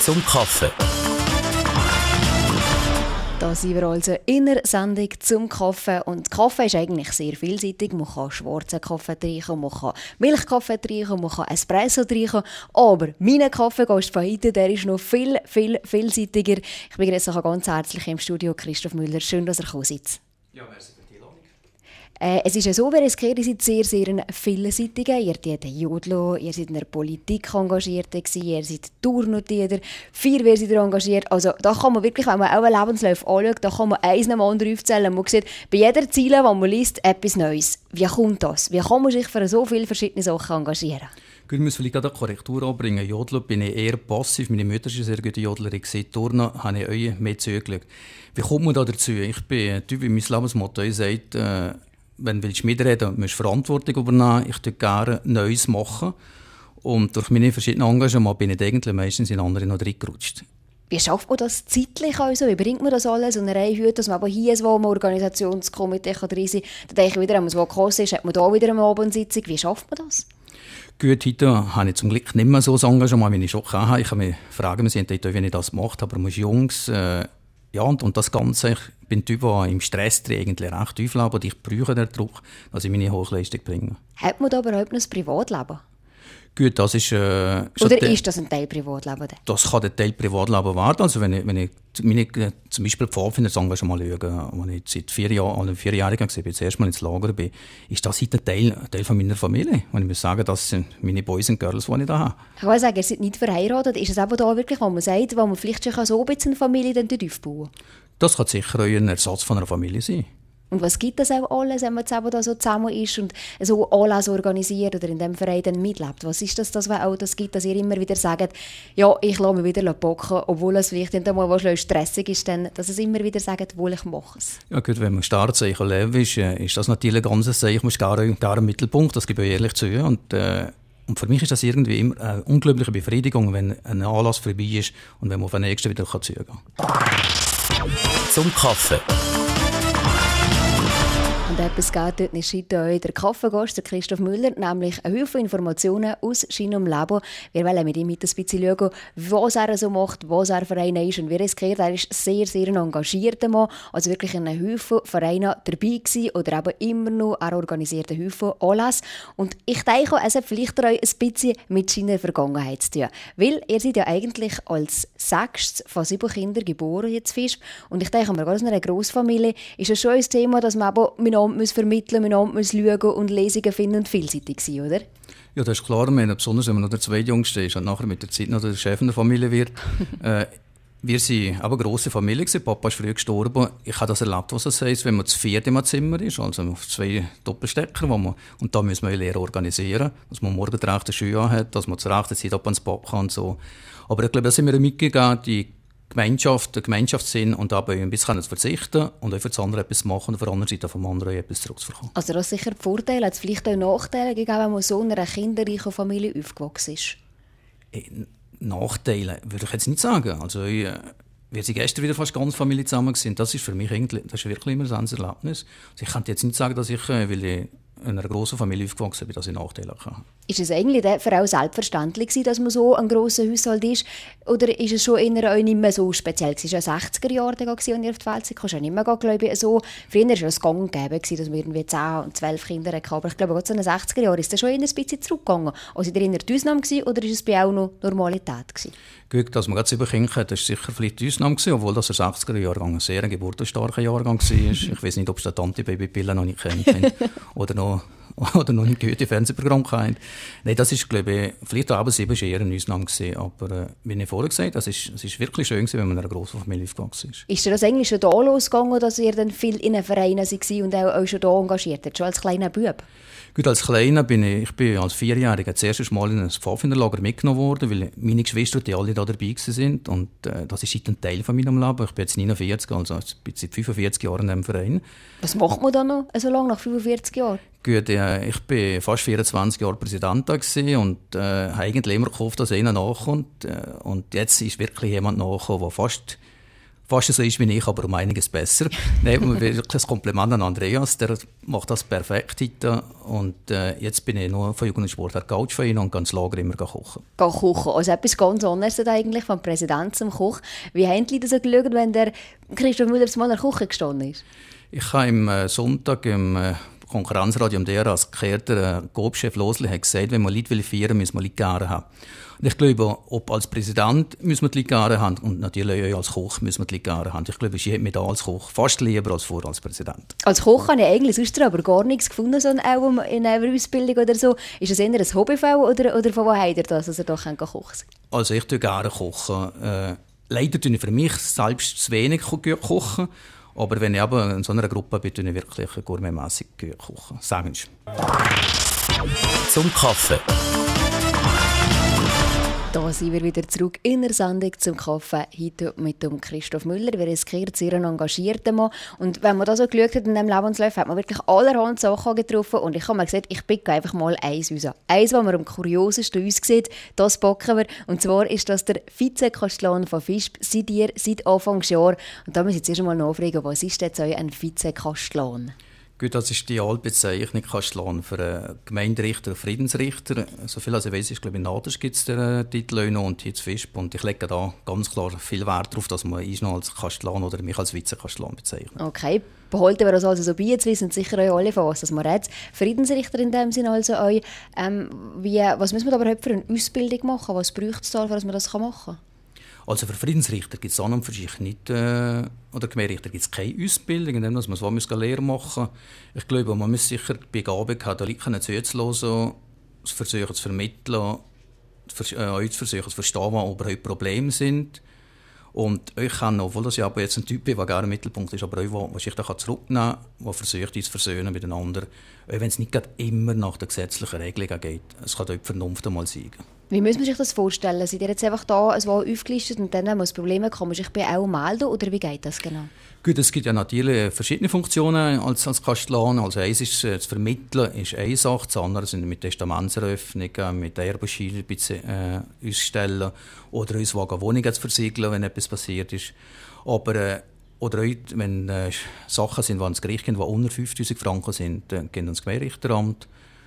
zum Kaffee. Da sind wir also in der Sendung zum Kaffee. Und Kaffee ist eigentlich sehr vielseitig. Man kann schwarzen Kaffee trinken, man kann Milchkaffee trinken, man kann Espresso trinken. Aber mein Kaffeegast von heute, der ist noch viel vielseitiger. Ich begrüße euch ganz herzlich im Studio Christoph Müller. Schön, dass ihr gekommen seid. Ja, merci für die Einladung. Es ist ja so, wer es gehört, ihr seid sehr vielseitiger. Ihr seid Jodler, ihr seid in der Politik engagiert, ihr seid Tournotier, Feuerwehr seid ihr engagiert. Also da kann man wirklich, wenn man auch einen Lebenslauf anschaut, da kann man eins nach dem anderen aufzählen. Man sieht bei jeder Ziele, die man liest, etwas Neues. Wie kommt das? Wie kann man sich für so viele verschiedene Sachen engagieren? Ich muss vielleicht gerade eine Korrektur anbringen. Jodler bin ich eher passiv. Meine Mutter ist eine sehr gute Jodlerin. Turnen habe ich euch mehr zögert. Wie kommt man da dazu? Ich bin ein Typ, wie mein Lebensmotto sagt, wenn du mitreden willst, musst du Verantwortung übernehmen. Ich tue gerne Neues machen. Und durch meine verschiedenen Engagements bin ich eigentlich meistens in andere noch reingerutscht. Wie schafft man das zeitlich also? Wie bringt man das alles unter einen Hut, dass man aber hier so ein Organisationskomitee drin sein kann? Dann denke ich wieder, wenn man so gross ist, hat man da wieder eine Abendsitzung. Wie schafft man das? Gut, heute habe ich zum Glück nicht mehr so ein Engagement, wie ich schon hatte. Ich kann mich fragen, wie ich das gemacht habe, aber man ist Jungs, ja, und das Ganze, ich bin ein Typ, der im Stress eigentlich recht tief lebt und ich brauche den Druck, dass ich meine Hochleistung bringe. Hat man da überhaupt noch ein Privatleben? Gut, das ist... Oder ist das ein Teil Privatleben? Das kann ein Teil Privatleben werden. Also wenn ich zum Beispiel Pfadfinderengagement schaue, als ich seit 4 Jahren, oder 4 Jahre war, das erste Mal ins Lager bin, ist das heute ein Teil von meiner Familie. Und ich muss sagen, das sind meine Boys und Girls, die ich da habe. Ich kann sagen, ihr seid nicht verheiratet. Ist es eben da wirklich, wo man sagt, wo man vielleicht schon so ein bisschen eine Familie aufbauen kann? Das kann sicher auch ein Ersatz von einer Familie sein. Und was gibt es auch alles, wenn man jetzt da so zusammen ist und so alles organisiert oder in diesem Verein dann mitlebt? Was ist das, was auch das gibt, dass ihr immer wieder sagt, ja, ich lasse mich wieder bocken, obwohl es vielleicht einmal stressig ist, dann, dass es immer wieder sagt, wohl ich mache es? Ja gut, wenn man Startzeichen lebt, ist das natürlich ein ganzes Zeichen. Ich muss gar einen Mittelpunkt, das gebe ich ehrlich zu. Und für mich ist das irgendwie immer eine unglaubliche Befriedigung, wenn ein Anlass vorbei ist und wenn man auf den nächsten wieder zugehen kann. Zum Kaffee. Und etwas geht dort nicht schreibt euch der Kaffeegast, der Christoph Müller, nämlich eine Haufen Informationen aus seinem Leben. Wir wollen mit ihm ein bisschen schauen, was er so macht, was er für einen ist. Und wie es gehört, er ist sehr ein engagierter Mann, also wirklich in einem Haufen Vereinen dabei gewesen oder eben immer noch, er organisiert einen Haufen Anlässe. Und ich denke, es hat vielleicht euch ein bisschen mit seiner Vergangenheit zu tun. Weil ihr seid ja eigentlich als 6. von 7 Kindern geboren jetzt Fisch. Und ich denke, gerade aus einer Grossfamilie ist es schon ein Thema, dass man aber miteinander vermitteln, miteinander schauen und Lesungen finden und vielseitig sein, oder? Ja, das ist klar. Besonders wenn man noch der Zweitjüngste ist und nachher mit der Zeit noch der Chef in der Familie wird. Wir waren aber eine grosse Familie. Papa ist früh gestorben. Ich habe das erlebt, was das heisst, wenn man zu viert im Zimmer ist, also auf 2 Doppelstecker. Und da müssen wir Lehre organisieren, dass man morgen die rechte Schuhe hat, dass man zur rechten Zeit ab ins Pub kann. Und so. Aber ich glaube, da sind wir mitgegangen, die Gemeinschaftssinn und dabei ein bisschen zu verzichten und auch für das andere etwas machen und auf der anderen Seite vom anderen etwas zurückzubekommen. Also das ist sicher die Vorteile, hat es vielleicht auch Nachteile gegeben, wenn man so in einer kinderreichen Familie aufgewachsen ist? Nachteile würde ich jetzt nicht sagen. Also wir sind gestern wieder fast ganz Familie zusammen gewesen. Das ist für mich wirklich immer ein Erlebnis. Also ich kann jetzt nicht sagen, dass ich, weil ich in einer grossen Familie aufgewachsen bin, dass ich Nachteile habe. Ist es eigentlich für auch selbstverständlich gewesen, dass man so ein grosser Haushalt ist? Oder ist es schon eher auch nicht mehr so speziell gewesen? Es war ja 60er Jahre, als ihr auf die Welt seid. Kannst du ja nicht mehr, glaube ich, so. Früher war es gang und gäbe, dass man irgendwie 10 und 12 Kinder hatte. Aber ich glaube, gerade so in den 60er Jahren ist das schon eher ein bisschen zurückgegangen. Also seid ihr eher die Ausnahme gewesen, oder ist es bei auch noch Normalität gewesen? Gut, dass man gerade 7 Kinder hat, das war sicher vielleicht die Ausnahme gewesen, obwohl das ein 60er-Jahrgang ein sehr geburtenstarker Jahrgang war. Ich weiß nicht, ob es die Antibabypille noch nicht kennt oder noch nicht gehörte Fernsehprogramm kennt. Nein, das ist, glaube ich, vielleicht auch 7 war eher eine Ausnahme gewesen. Aber wie ich vorher gesagt habe, es ist wirklich schön gewesen, wenn man in einer grossen Familie aufgewachsen ist. Ist dir das eigentlich schon da losgegangen, dass ihr dann viel in einem Verein war und auch schon da engagiert habt, schon als kleiner Bub? Gut, als Kleiner bin als 4-Jähriger das erste Mal in ein Pfadfinderlager mitgenommen worden, weil meine Geschwister die alle da dabei waren. Und das ist ein Teil von meinem Leben. Ich bin jetzt 49, also ich bin seit 45 Jahren in diesem Verein. Was macht man da noch so lange, nach 45 Jahren? Gut, ich war fast 24 Jahre Präsident da und habe eigentlich immer gehofft, dass einer nachkommt. Und jetzt ist wirklich jemand nachgekommen, der fast fast so ist wie ich, aber um einiges besser. Nein, wirklich ein Kompliment an Andreas, der macht das perfekt heute. Und jetzt bin ich nur von Jugend und Sport der Coach für ihn und gehe ins Lager immer kochen. Kochen, also etwas ganz anderes eigentlich, vom Präsident zum Koch. Wie haben die Leute so geschaut, wenn der Christoph Müller mal an der Küche gestanden ist? Ich habe am Sonntag im Konkurrenzradio am DR als gekehrter Coop-Chef Losli hat gesagt, wenn wir Leute feiern wollen, müssen wir Leute garen haben. Und ich glaube, ob als Präsident müssen wir die Leute garen haben und natürlich auch als Koch müssen wir die Leute garen haben. Ich glaube, ich hätte mich da als Koch fast lieber als vorher als Präsident. Als Koch habe ich eigentlich sonst aber gar nichts gefunden, so in einer Ausbildung oder so. Ist das eher ein Hobbyfall oder von wo habt ihr das, dass ihr doch kochen könnt? Also ich tue gerne kochen. Leider tue ich für mich selbst zu wenig kochen. Aber wenn ich aber in so einer Gruppe bin, tue ich wirklich gourmetmässig kochen. Sandwich. Zum Kaffee. Da sind wir wieder zurück in der Sendung zum Kaffee, heute mit dem Christoph Müller. Wir riskieren sehr einen engagierten Mann. Und wenn man da so geschaut hat in diesem Lebenslauf, hat man wirklich allerhand Sachen getroffen. Und ich habe mir gesagt, ich picke einfach mal eins raus. Eins, was mir am kuriosesten aussieht, das packen wir. Und zwar ist das der Vizekastellan von Visp seit Anfangsjahr. Und da muss ich jetzt erst einmal nachfragen, was ist jetzt ein Vizekastellan? Gut, das ist die Altbezeichnung Kastellan für einen Gemeinderichter und Friedensrichter. So viel als ich weiss, ist, glaube ich, in Naders gibt es den Titel noch und hier zu Visp. Und ich lege da ganz klar viel Wert darauf, dass man uns noch als Kastellan oder mich als Vizekastellan bezeichnet. Okay, behalten wir das also so bei. Jetzt wissen sicher auch alle, von was wir reden. Friedensrichter in dem Sinne also auch. Was müssen wir aber für eine Ausbildung machen? Was braucht es da, dass man das machen kann? Also für Friedensrichter gibt es an und für sich nicht, oder Gemeinderichter gibt es keine Ausbildung, indem man es Lehre machen muss. Ich glaube, man muss sicher die Begabung haben, die Leute zuzuhören, zu versuchen zu vermitteln, auch zu versuchen zu verstehen, was überhaupt Probleme sind. Und ich kann, obwohl das ja aber jetzt ein Typ bin, der gerne im Mittelpunkt ist, aber auch, was ich da zurücknehmen kann, der versucht, uns zu versöhnen miteinander, auch wenn es nicht immer nach den gesetzlichen Regelungen geht. Es kann auch die Vernunft einmal siegen. Wie muss man sich das vorstellen? Seid ihr jetzt einfach da ein Wahl aufgelistet und dann, wenn man Probleme hat, kann man sich bei auch melden? Oder wie geht das genau? Gut, es gibt ja natürlich verschiedene Funktionen als Kastellan. Also eins ist das Vermitteln, ist eine Sache. Das andere sind mit Testamentseröffnungen, mit Erbscheinen ausstellen oder uns Wohnungen zu versiegeln, wenn etwas passiert ist. Aber oder auch, wenn Sachen sind, die ans Gericht gehen, die unter 5'000 Franken sind, dann gehen ans Gemeinderichteramt.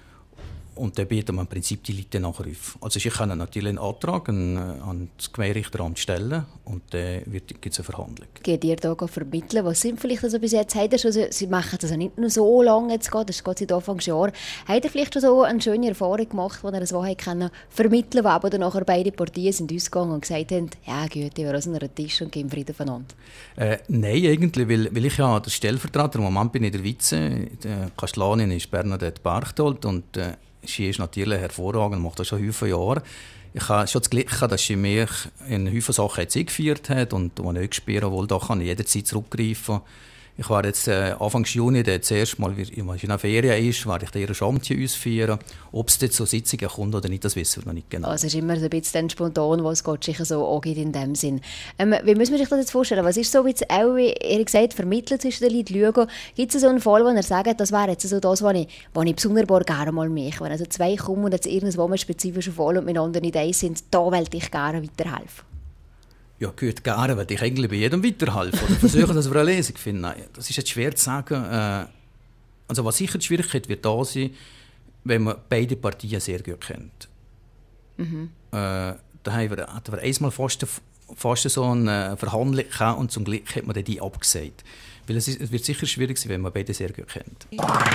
Und dann bieten wir im Prinzip die Leute nachher auf. Also ich kann natürlich einen Antrag an das Gemeinderichteramt stellen und dann gibt es eine Verhandlung. Geht ihr da vermitteln? Was sind vielleicht also bis jetzt? Sie machen das ja nicht nur so lange, jetzt geht, das geht seit Anfangsjahr. Habt ihr vielleicht schon so eine schöne Erfahrung gemacht, wo ihr das vermitteln konnte, wo aber dann nachher beide Partien sind ausgegangen und gesagt haben, ja gut, wir sind an einem Tisch und gehen Frieden voneinander? Nein, eigentlich, weil ich ja der Stellvertreter, im Moment bin ich der Vize, die Kastellanin ist Bernadette Barchtold und sie ist natürlich hervorragend, macht das schon viele Jahre. Ich habe schon das Glück, dass sie mich in viele Sachen eingeführt hat und als ich spüren will, da kann ich jederzeit zurückgreifen. Ich war jetzt Anfang Juni das erste Mal, als in der Ferien ist, werde ich ihr Schamtchen ausführen. Ob es jetzt so Sitzungen kommt oder nicht, das wissen wir noch nicht genau. Also es ist immer so ein bisschen spontan, was Gott sich so angeht in dem Sinn. Wie müssen wir sich das jetzt vorstellen? Was ist so, wie ihr gesagt vermittelt zwischen den Leuten schauen? Gibt es so einen Fall, wo ihr sagt, das wäre jetzt so das, was ich besonders gerne mal mache? Wenn also zwei kommen und jetzt irgendwo einen spezifischen Fall und miteinander nicht eins sind, da wollte ich gerne weiterhelfen. Ja, gut, gerne würde ich eigentlich bei jedem weiterhelfen oder versuchen, dass wir eine Lösung finden. Nein, das ist jetzt schwer zu sagen. Also was sicher die Schwierigkeit wird da sein, wenn man beide Partien sehr gut kennt. Mhm. Da hatten wir einmal fast so eine Verhandlung gehabt und zum Glück hat man die abgesagt. Weil es wird sicher schwierig sein, wenn man beide sehr gut kennt.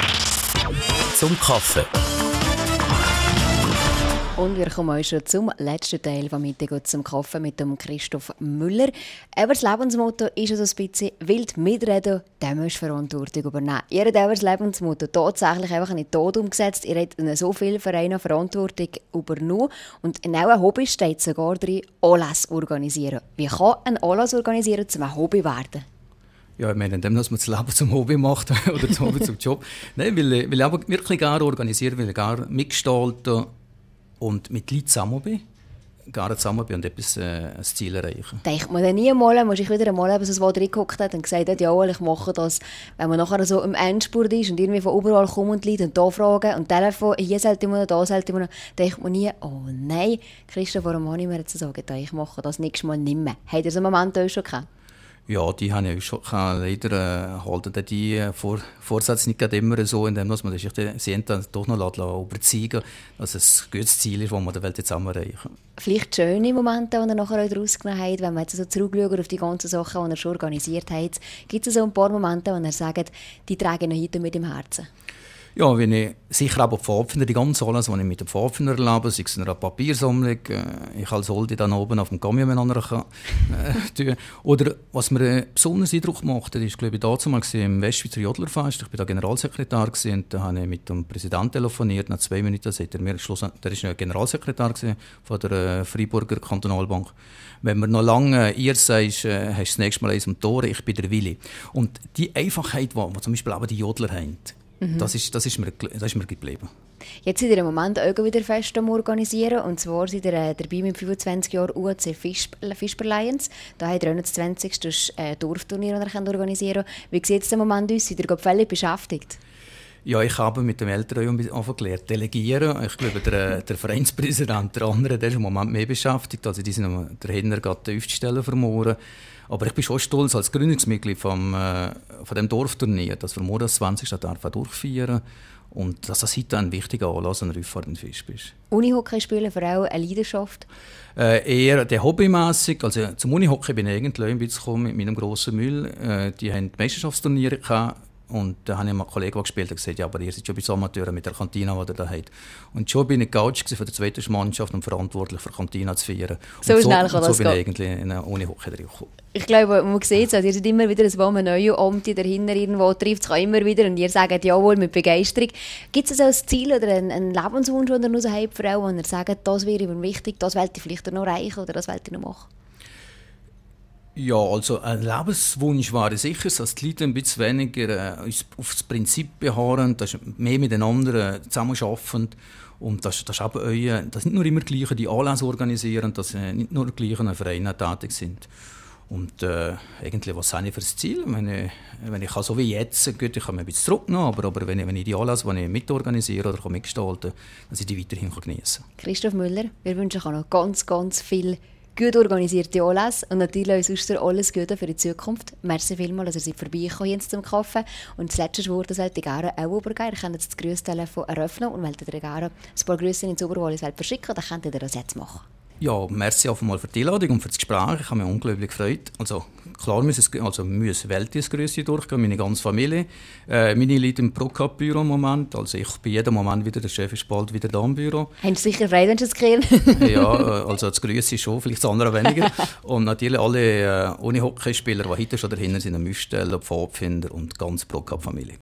Zum Kaffee. Und wir kommen auch schon zum letzten Teil von Mittag zum Kaffee mit dem Christoph Müller. Aber das Lebensmotto ist also ein bisschen «Wild mitreden, dann musst du Verantwortung übernehmen». Ihr habt auch das Lebensmotto tatsächlich einfach nicht tot umgesetzt. Ihr habt in so vielen Vereinen Verantwortung übernommen. Und in eurem Hobby steht sogar drin «Anlass organisieren». Wie kann ein Anlass organisieren zu einem Hobby werden? Ja, ich meine, indem man das Leben zum Hobby macht oder das Hobby zum Job. Nein, weil ich aber wirklich gerne organisieren, weil ich gerne mitgestalten und mit Leuten zusammen bin. Gerne zusammen bin und etwas ein Ziel erreichen. Denkt man dann nie einmal, muss ich wieder einmal so was reingeguckt hat und gesagt hat, ja, ich mache das, wenn man nachher so im Endspurt ist und irgendwie von überall kommen und Leute und da fragen und Telefon, hier sollte man noch, da sollte man noch, denkt man nie, oh nein, Christoph, warum habe ich mir jetzt sagen, ich mache das nächstes Mal nicht mehr. Habt ihr so einen Moment auch schon gehabt? Ja, die habe ich schon. Leider halten die Vorsätze nicht gerade immer so, indem man sich dann doch noch überzeugen, dass es ein gutes Ziel ist, das man der Welt jetzt erreichen. Vielleicht schöne Momente, die ihr nachher auch daraus genommen habt, wenn man jetzt so zurückschaut auf die ganzen Sachen, die ihr schon organisiert habt. Gibt es so ein paar Momente, wo ihr sagt, die trage ich noch heute mit dem Herzen? Ja, wenn ich sicher auch Pfadfinder, die ganze alles, was ich mit dem Pfadfinder erlebe, sei es eine Papiersammlung, ich als Soldi dann oben auf dem Camion miteinander tun. Oder was mir einen besonderen Eindruck macht, das war, glaube ich, damals im Westschweizer Jodlerfest. Ich war da Generalsekretär und da habe ich mit dem Präsidenten telefoniert. Nach 2 Minuten sagt er mir, der ist Generalsekretär von der Freiburger Kantonalbank. Wenn man noch lange ihr sagst, hast du das nächste Mal eins am Tor, ich bin der Willi. Und die Einfachheit, die zum Beispiel auch die Jodler haben, das ist mir geblieben. Jetzt seid ihr im Moment auch wieder Fest am Organisieren. Und zwar seid ihr dabei mit 25 Jahren UAC Fisper Lions. Da habt ihr auch noch das 20. Dorfturnier, das ihr organisieren könnt. Wie sieht es im Moment aus? Seid ihr völlig beschäftigt? Ja, ich habe mit dem Eltern gelernt, delegieren. Ich glaube, der Vereinspräsident, der andere, der ist im Moment mehr beschäftigt. Also die sind der Hinner geht die Stelle verloren. Aber ich bin schon stolz als Gründungsmitglied von dem Dorfturnier, dass wir morgen das 20. durchführen und dass das heute ein wichtiger Anlass an Rückfahrt in Fisch ist. Unihockey spielen für auch eine Leidenschaft? Eher der hobbymässig. Also zum Unihockey bin ich eigentlich ein bisschen gekommen mit meinem grossen Müll. Die haben die Meisterschaftsturniere gehabt. Und da habe ich mal einen Kollegen, der gespielt hat, gesagt, ja, aber ihr seid schon bei Amateuren mit der Kantine, die ihr da habt. Und schon bin ich Coach für die zweite Mannschaft und verantwortlich für die Kantine zu feiern. So schnell kann das gehen. So bin ich eigentlich ohne Hockey reingekommen. Ich glaube, man sieht es, ihr seid immer wieder ein neues Amt dahinter irgendwo, trifft es immer wieder und ihr sagt jawohl mit Begeisterung. Gibt es ein Ziel oder einen Lebenswunsch, den ihr noch habt, für auch, wo ihr sagt, das wäre mir wichtig, das wollte ich vielleicht noch erreichen oder das wollte ich noch machen? Ja, also ein Lebenswunsch war sicher, dass die Leute ein bisschen weniger auf das Prinzip beharren, dass mehr miteinander zusammenarbeiten und dass nicht nur immer gleiche die Anlässe organisieren, dass nicht nur die gleichen Vereine tätig sind. Und eigentlich, was habe ich für das Ziel? Wenn ich so wie jetzt, gut, ich kann mir ein bisschen zurücknehmen, aber wenn ich die Anlässe, die ich mitorganisiere oder mitgestalten kann, dass ich die weiterhin geniessen kann. Christoph Müller, wir wünschen euch noch ganz, ganz viel gut organisierte Anlässe und natürlich sonst alles Gute für die Zukunft. Merci vielmals, dass ihr vorbeigekommen jetzt zum Kaffee. Und das letzte Wort, das wollte ich gerne auch übergeben. Ihr könnt jetzt das Grüßtelefon eröffnen und wollt ihr gerne ein paar Grüße ins Oberwallis verschicken, dann könnt ihr das jetzt machen. Ja, merci auf einmal für die Einladung und für das Gespräch. Ich habe mich unglaublich gefreut. Also klar müssen weltliches Grüße durchgehen, meine ganze Familie. Meine Leute im Pro-Cup-Büro im Moment. Also ich bin jeden Moment wieder, der Chef ist bald wieder da im Büro. Haben Sie sicher Freude, wenn Sie es kriegen? Ja, also das Grüße schon, vielleicht das andere weniger. Und natürlich alle Unihockeyspieler, die heute schon dahinter sind, Müstellen, Pfadfinder und die ganze Pro-Cup-Familie.